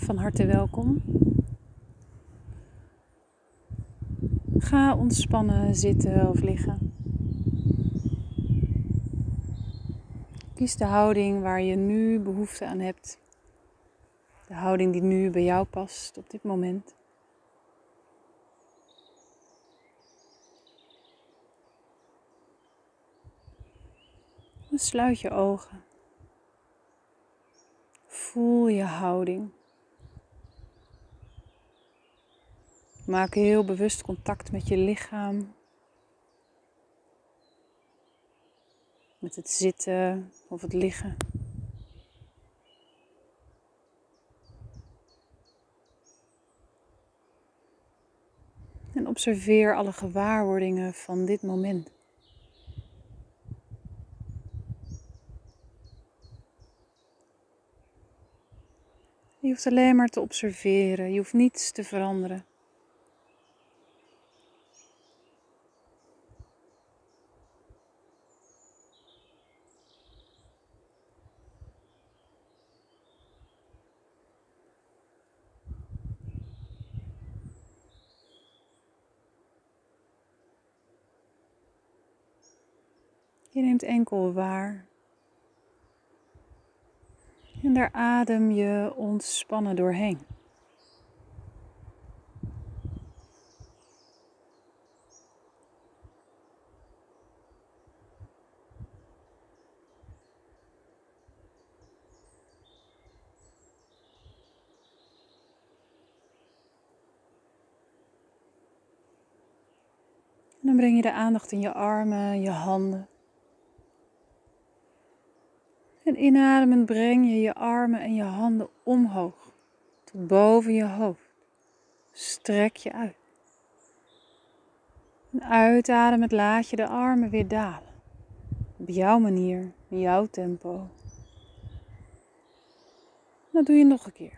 Van harte welkom. Ga ontspannen zitten of liggen. Kies de houding waar je nu behoefte aan hebt. De houding die nu bij jou past op dit moment. En sluit je ogen. Voel je houding. Maak heel bewust contact met je lichaam. Met het zitten of het liggen. En observeer alle gewaarwordingen van dit moment. Je hoeft alleen maar te observeren. Je hoeft niets te veranderen. Je neemt enkel waar. En daar adem je ontspannen doorheen. En dan breng je de aandacht in je armen, je handen. En inademend breng je je armen en je handen omhoog, tot boven je hoofd. Strek je uit. En uitademend laat je de armen weer dalen. Op jouw manier, in jouw tempo. Dat doe je nog een keer.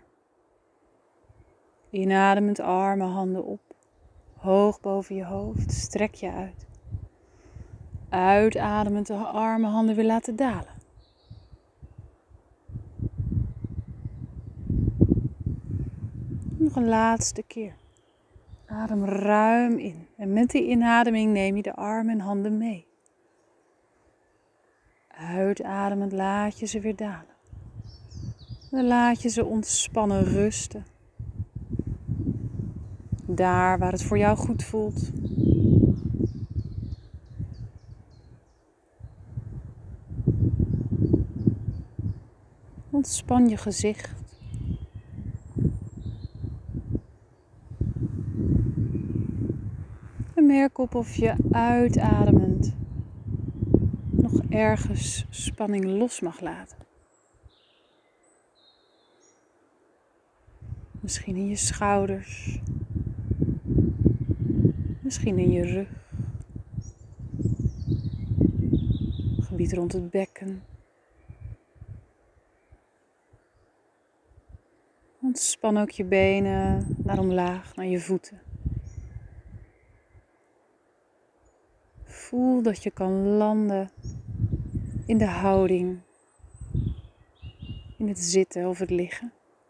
Inademend armen, handen op. Hoog boven je hoofd, strek je uit. Uitademend de armen, handen weer laten dalen. Nog een laatste keer. Adem ruim in. En met die inademing neem je de armen en handen mee. Uitademend laat je ze weer dalen. Dan laat je ze ontspannen rusten. Daar waar het voor jou goed voelt. Ontspan je gezicht. En merk op of je uitademend nog ergens spanning los mag laten. Misschien in je schouders. Misschien in je rug. Gebied rond het bekken. Ontspan ook je benen naar omlaag, naar je voeten. Voel dat je kan landen in de houding, in het zitten of het liggen.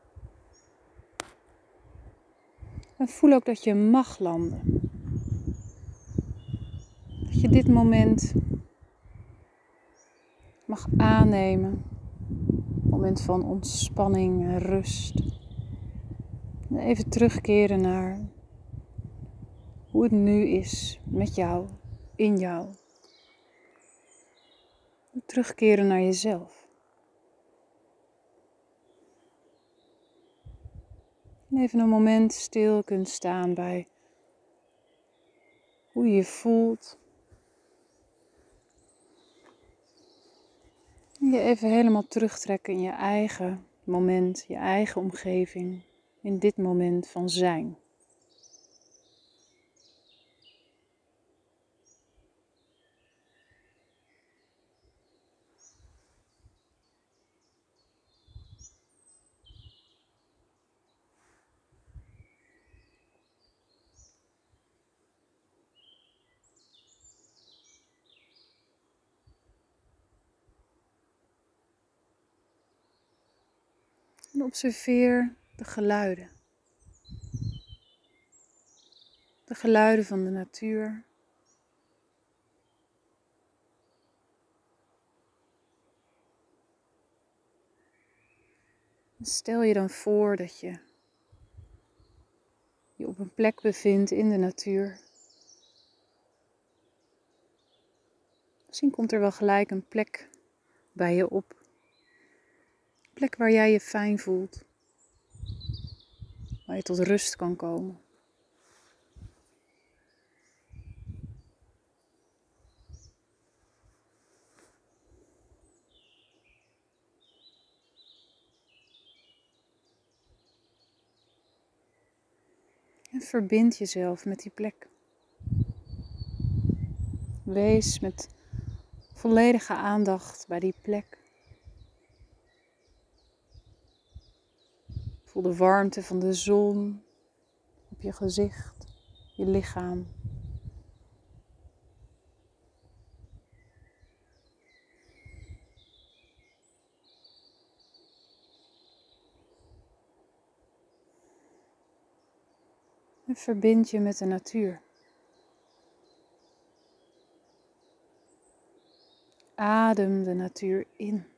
En voel ook dat je mag landen. Dat je dit moment mag aannemen. Een moment van ontspanning en rust. En even terugkeren naar hoe het nu is met jou, in jou. Terugkeren naar jezelf. En even een moment stil kunt staan bij hoe je je voelt. En je even helemaal terugtrekken in je eigen moment, je eigen omgeving. In dit moment van zijn. En observeer de geluiden. De geluiden van de natuur. Stel je dan voor dat je je op een plek bevindt in de natuur. Misschien komt er wel gelijk een plek bij je op. Een plek waar jij je fijn voelt. Waar je tot rust kan komen. En verbind jezelf met die plek. Wees met volledige aandacht bij die plek. Voel de warmte van de zon op je gezicht, je lichaam. En verbind je met de natuur. Adem de natuur in.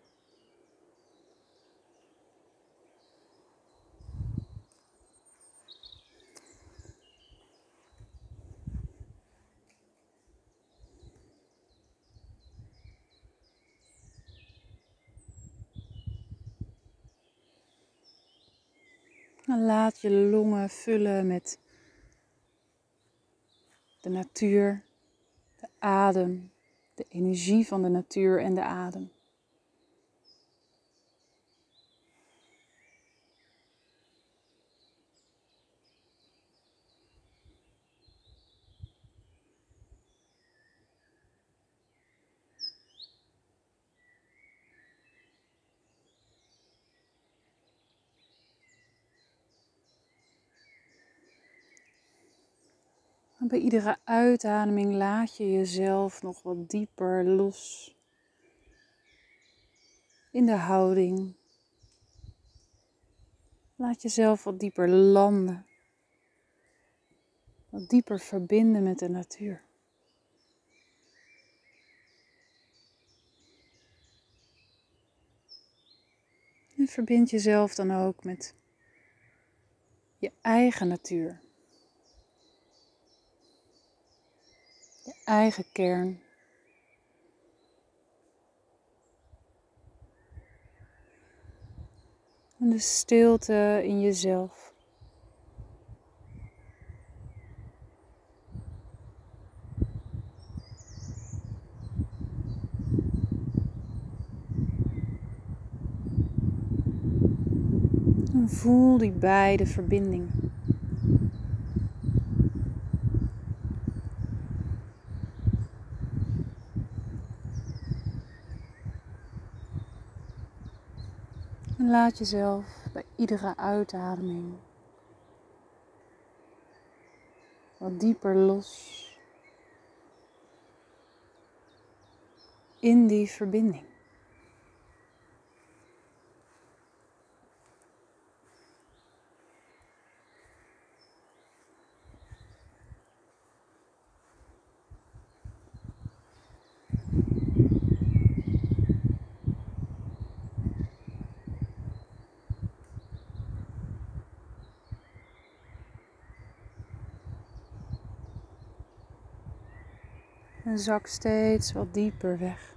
En laat je longen vullen met de natuur, de adem, de energie van de natuur en de adem. En bij iedere uitademing laat je jezelf nog wat dieper los in de houding. Laat jezelf wat dieper landen, wat dieper verbinden met de natuur. En verbind jezelf dan ook met je eigen natuur, je eigen kern. En de stilte in jezelf. En voel die beide verbindingen. En laat jezelf bij iedere uitademing wat dieper los in die verbinding. En zak steeds wat dieper weg.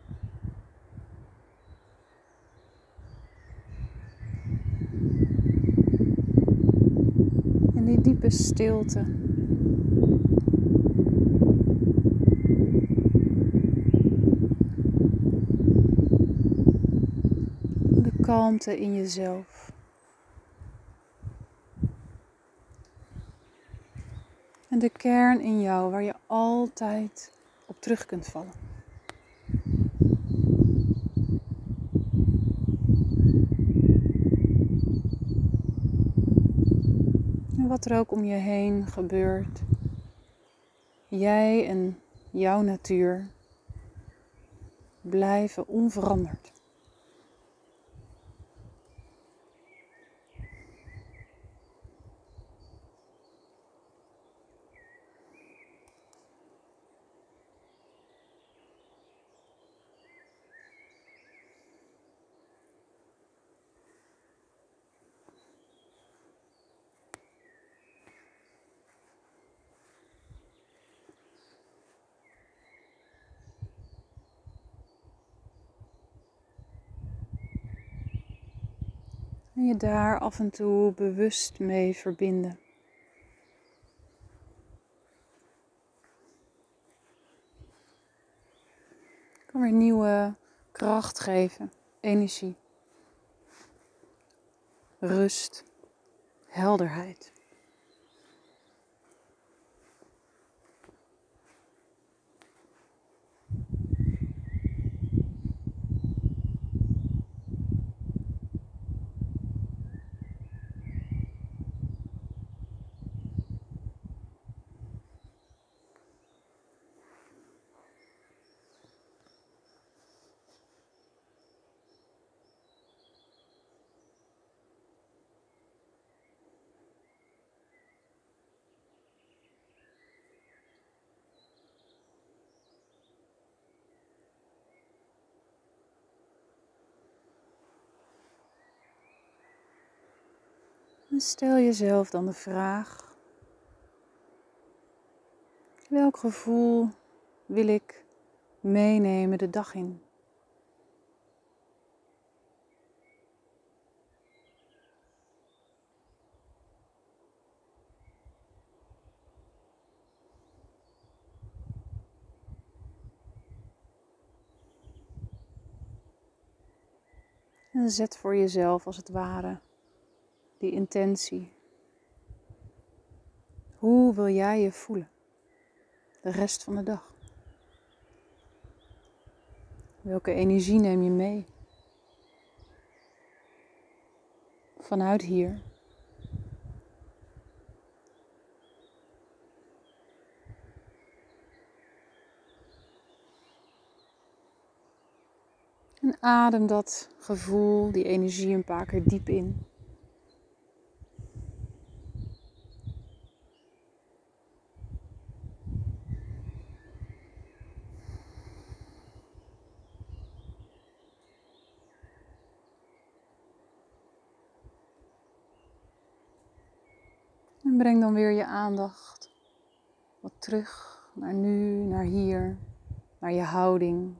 In die diepe stilte. De kalmte in jezelf. En de kern in jou waar je altijd op terug kunt vallen. En wat er ook om je heen gebeurt. Jij en jouw natuur blijven onveranderd. En je daar af en toe bewust mee verbinden. Kan weer nieuwe kracht geven, energie, rust, helderheid. En stel jezelf dan de vraag: welk gevoel wil ik meenemen de dag in? En zet voor jezelf als het ware die intentie. Hoe wil jij je voelen de rest van de dag? Welke energie neem je mee? Vanuit hier. En adem dat gevoel, die energie een paar keer diep in. En breng dan weer je aandacht wat terug naar nu, naar hier, naar je houding.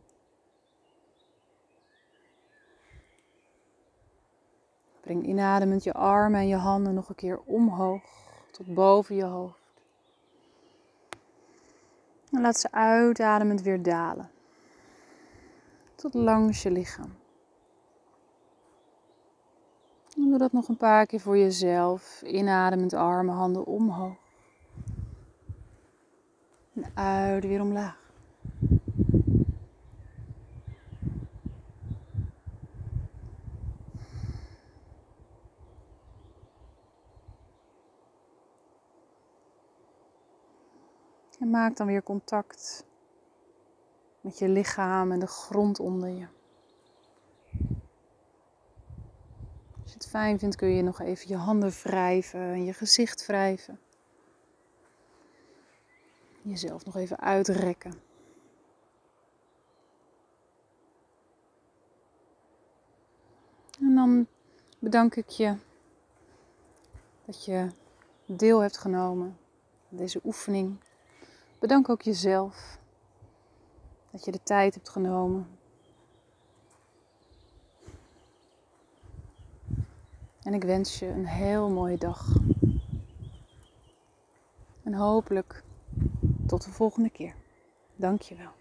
Breng inademend je armen en je handen nog een keer omhoog tot boven je hoofd. En laat ze uitademend weer dalen. Tot langs je lichaam. En doe dat nog een paar keer voor jezelf. Inademend armen, handen omhoog. En uit weer omlaag. En maak dan weer contact met je lichaam en de grond onder je. Als je het fijn vindt kun je nog even je handen wrijven en je gezicht wrijven. Jezelf nog even uitrekken. En dan bedank ik je dat je deel hebt genomen aan deze oefening. Bedank ook jezelf dat je de tijd hebt genomen. En ik wens je een heel mooie dag. En hopelijk tot de volgende keer. Dank je wel.